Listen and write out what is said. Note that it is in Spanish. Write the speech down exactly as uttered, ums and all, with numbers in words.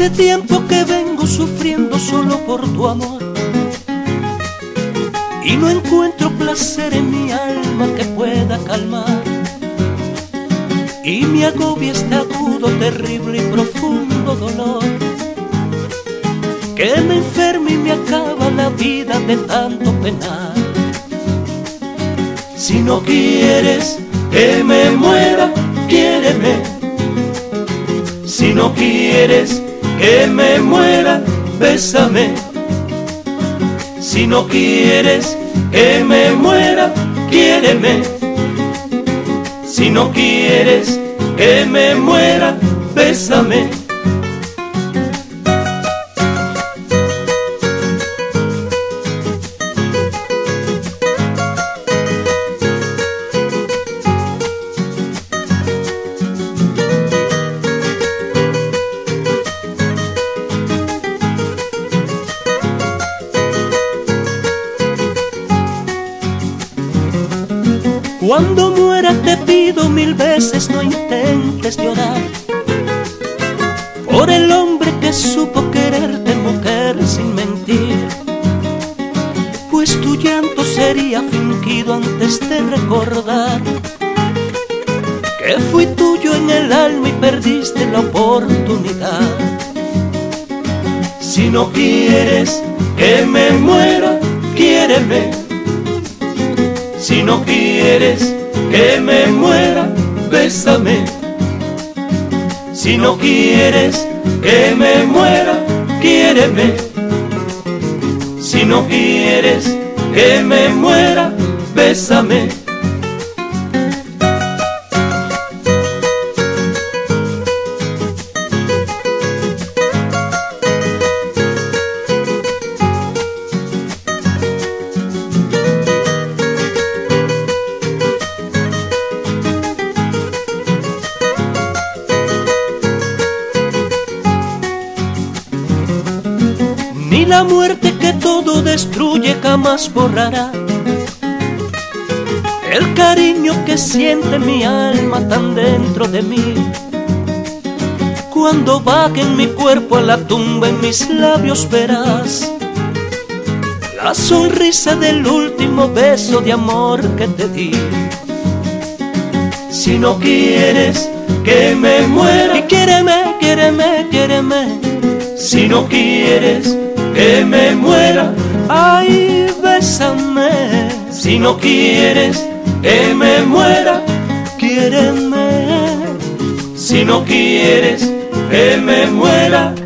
Hace tiempo que vengo sufriendo solo por tu amor y no encuentro placer en mi alma que pueda calmar, y me agobia este agudo, terrible y profundo dolor que me enferma y me acaba la vida de tanto penar. Si no quieres que me muera, quiéreme. Si no quieres que me muera, bésame. Si no quieres que me muera, quiéreme. Si no quieres que me muera, bésame. Cuando muera te pido mil veces no intentes llorar por el hombre que supo quererte, mujer, sin mentir, pues tu llanto sería fingido antes de recordar que fui tuyo en el alma y perdiste la oportunidad. Si no quieres que me muera, quiéreme. Si no quieres que me muera, bésame. Si no quieres que me muera, quiéreme. Si no quieres que me muera, bésame. Ni la muerte que todo destruye jamás borrará el cariño que siente mi alma tan dentro de mí. Cuando bajen mi cuerpo a la tumba, en mis labios verás la sonrisa del último beso de amor que te di. Si no quieres que me muera, y quiéreme, quiéreme, quiéreme. Si no quieres que me muera, ay, bésame. Si no quieres que me muera, quiéreme. Si no quieres que me muera,